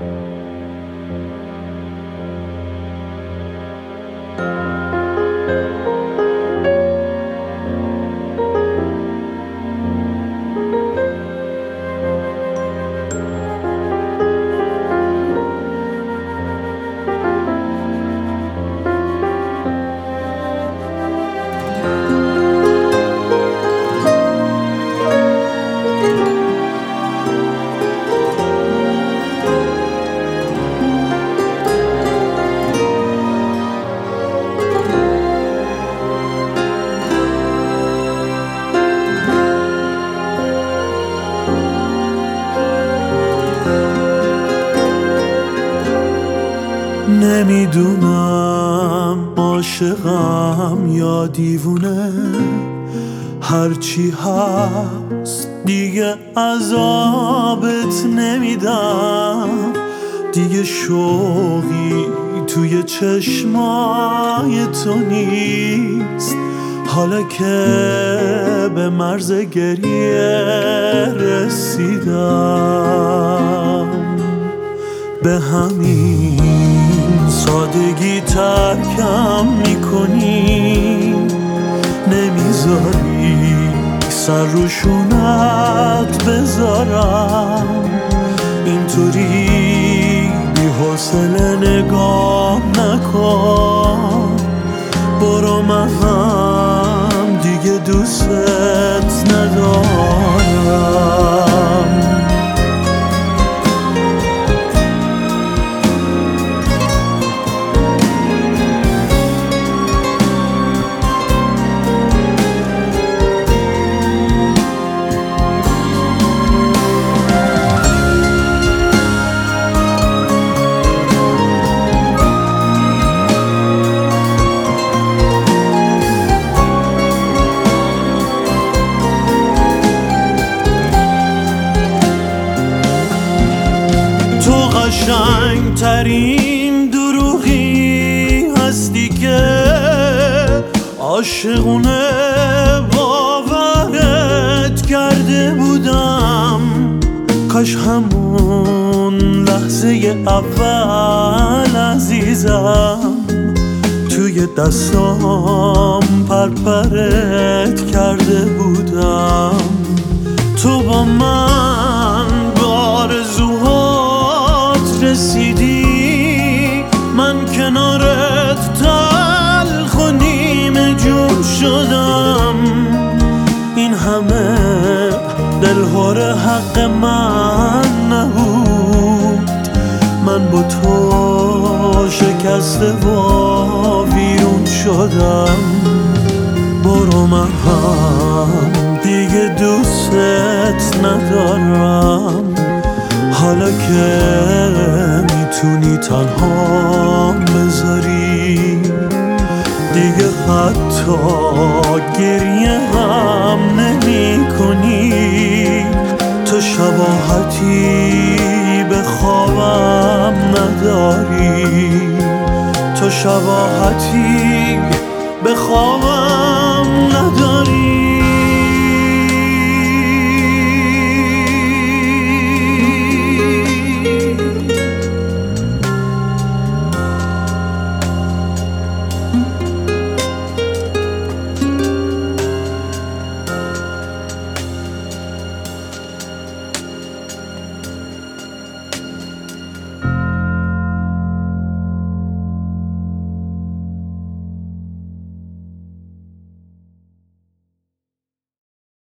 نمیدونم عاشقم یا دیوونه، هرچی هست دیگه عذابت نمیدم. دیگه شوقی توی چشمای تو نیست، حالا که به مرز گریه رسیدم. به همین سادگی ترکم میکنی، نمیذاری سر روشونت بذارم. اینطوری بی حوصله نگاه نکن، برو، من هم دیگه دوستت ندارم. قشنگترین دروغی هستی که عاشقونه باورت کرده بودم. کاش همون لحظه اول عزیزم توی دستام پرپرت کرده بودم. تو با من به آرزوهات رسیدی، من کنارت تلخ و نیمه جون شدم. این همه دلهور حق من نبود، من با تو شکسته و ویرون شدم. برو، من هم دیگه دوستت ندارم. حالا که میتونی تنها بذاری، دیگه حتی گریه هم نمی کنی. تو شباهتی به خوابم نداری، تو شباهتی به خوابم